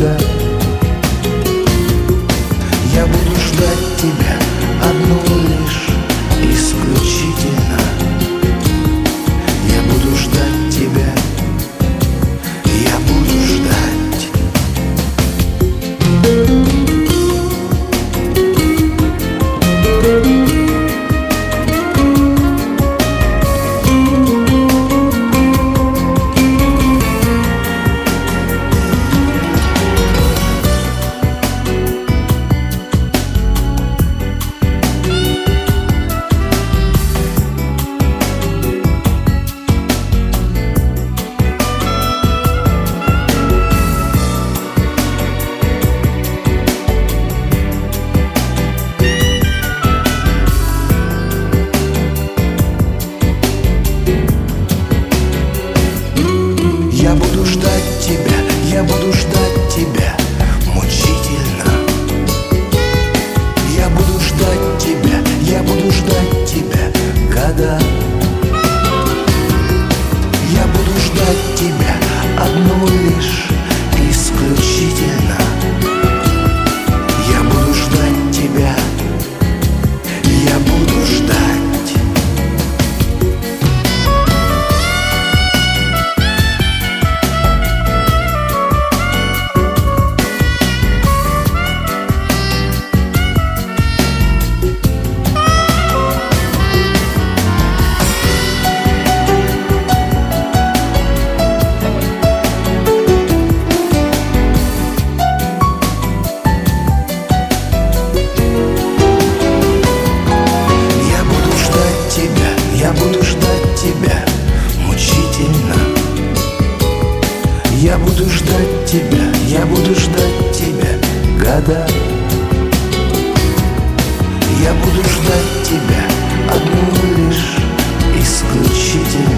года. Я буду ждать тебя одну лишь исключительно. Я буду ждать тебя, я буду ждать. Я буду ждать тебя, я буду ждать тебя мучительно. Я буду ждать тебя, я буду ждать тебя года. Я буду ждать тебя одну лишь исключительно. Я буду ждать тебя, я буду ждать. Я буду ждать тебя мучительно. Я буду ждать тебя, я буду ждать тебя года. Я буду ждать тебя одну лишь исключительно.